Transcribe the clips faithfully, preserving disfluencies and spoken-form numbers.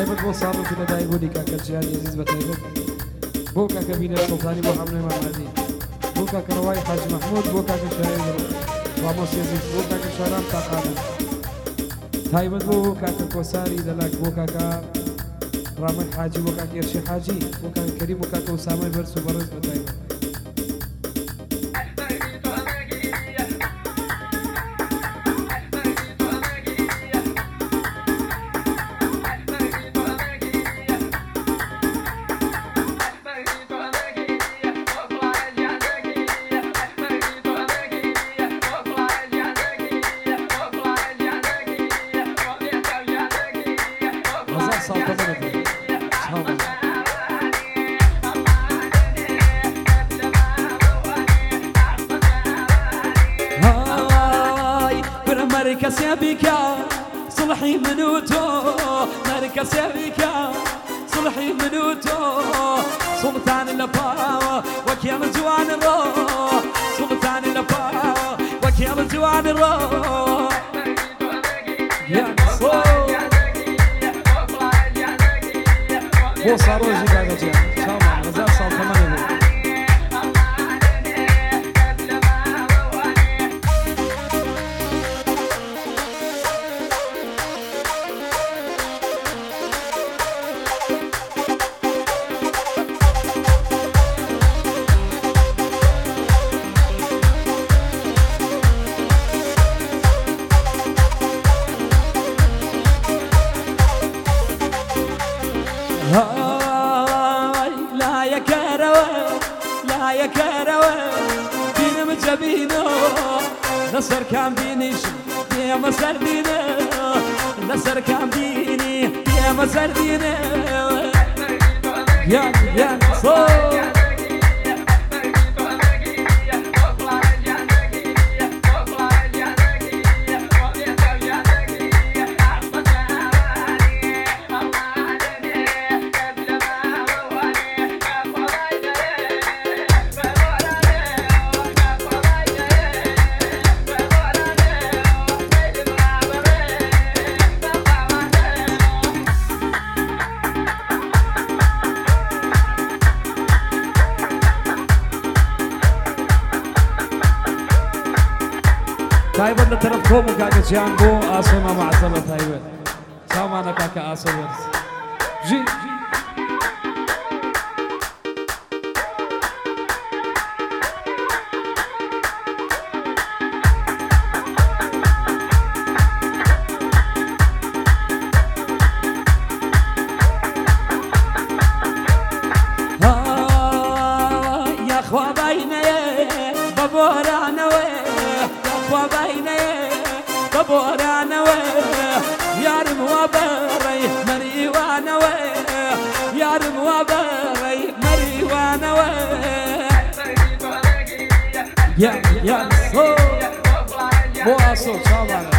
تایبەت بۆ ساڵی لەدایک بوونی کاکە جیانی عزیز بە تایبەت بۆ کاکە بینە سڵتانی بۆ حەملەی مامادی بۆ کاکە ڕەوای حاجی مەحموود بۆ کاکە شایەر وامۆسی عزیز بۆ کاکە شاران تاقانە تایبەت بۆ کاکە کۆساری دەلاک بۆ کاکە ڕامەی حاجی بۆ کاکە ئێرشی حاجی بۆ کاکە کەریم بۆ کاکە وسامەی بەرز و بەڕێز بە تایبەت مركز يبيك صلحي منوتو مركز يبيك صلحي منوتو سلطان الأباوة وكيل جوان الروح سلطان الأباوة وكيل جوان الروح يا صوت بۆ ساڕۆژی کاکە جیان چاومان هەزار ساڵ تەمەنێ بوو لا يا كروي لا يا كروي دين مجبينو نصر كان بينيش يا مسر دينه نصر كان بيني يا مسر دينه يا يا صوت تایبەت لە تەرەف کۆم و کاکە جیان بۆ ئاسۆی مامەعەزەمە تایبەت چاومانە کاکە ئاسۆ بەرز ژی يا خوا بيني ببورانوي وبيني ببورانا يارم وبري مري وانا يارم وبري مري وانا يا يا صوت بۆ ئاسۆ چاومانە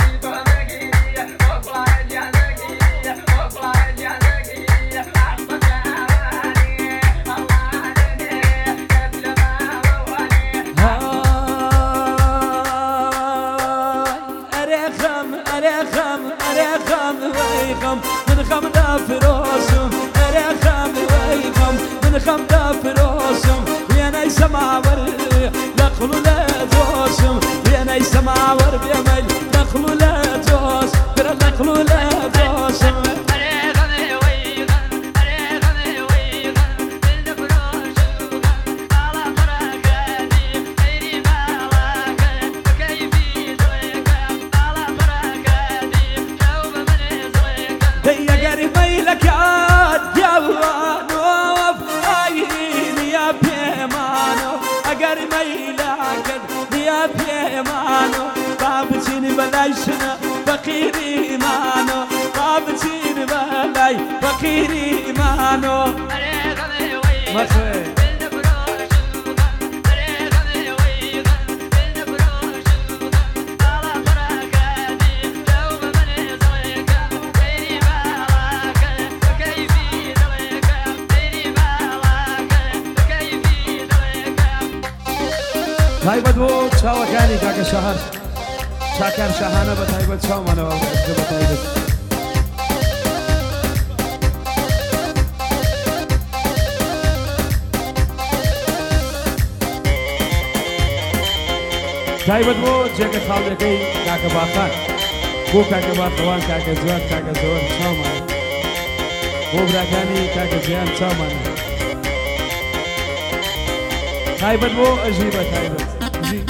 من خم دافروسم أرخم ويخم من خم دافروسم ويانا يسمعور دخلوا لا توسم ويانا يسمعور بيمل دخلوا لا توس ترى دخلوا لا توسم لك يا جوانو عيني يا بيمانو أقري ميلك يا بيمانو بابتيني بلايشنا فقيري مانو بابتيني بلاي فقيري مانو مخي تایبەت بۆ چاوەکانی کاکە شەهر چاکار شەهانە بە تایبەت چاومانەوە بە تایبەت تایبەت بۆ جێگە خاڵەکەی کاکە باخان بۆ کاکە باخەوان کاکە جوان کاکە زۆر چاومان بۆ براکانی کاکە جیان چاومان تایبەت بۆ ئەژی بە تایبەت ئەژی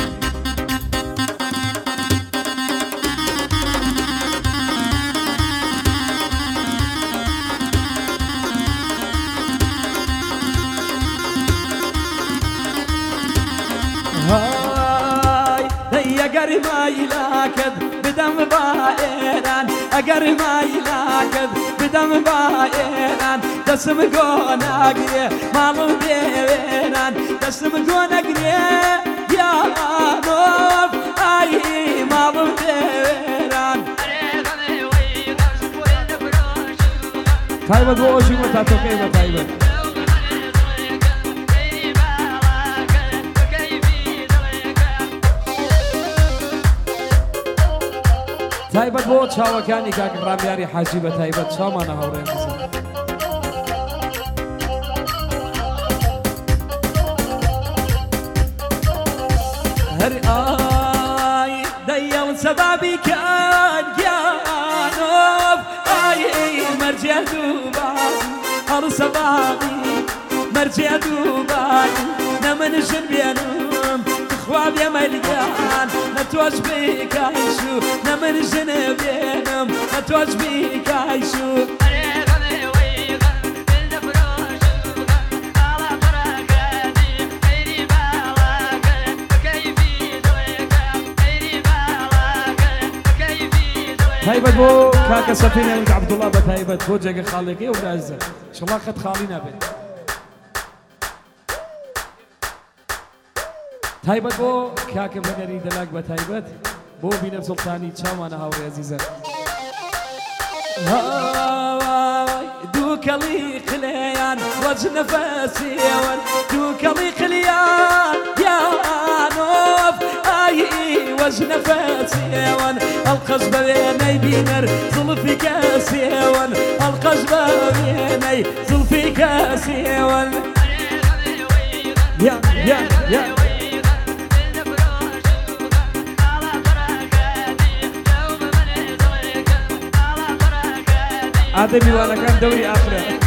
اگر مایلاکد بدم با ایران اگر مایلاکد بدم با ایران دستم گوناگریه مالم دیویران دستم گوناگریه یا نوف ای مالم دیویران تایبەت بۆ ئەژی بۆ تاتۆکەی بە تایبەت تایبەت بۆ چاوەکانی کاکە ڕامیاری حاجی بە تایبەت چاومانە هەوڕێن هەر ئای دەیەڵ سەبابی کان گیانۆف ئای مەرجێ دووبان هەڵ سەبابی مەرجێ دووبان نەمنشن بێنم خوا بێمەلیان نەتۆش بیکایشو نەمنشن بێنم نەتۆش بیکایشو تایبەت بۆ کاکە سەفینێنگ عەبدوڵڵا بە تایبەت بۆ جێگە خاڵێکەی و برازە شڵا خەت خاڵی نابێت تایبەت بۆ کاکە بەگەری دەلاک بە تایبەت بۆ بینە سوڵتانی چاوانە هاوڕێ عەزیزە دوو کەڵی قلەیان وەج نەفەسیەوەن دوو کەڵی قلیان یانۆف ئایی وەج نەفەسیەوەن ئەڵقەش بە وێنەی بینەر زڵفی کەسیەوەن ئەڵقەش بە وێنەی زڵفی کەسیەوەن یا یا یا ئادەمی وانەکان دەوری ئاخرە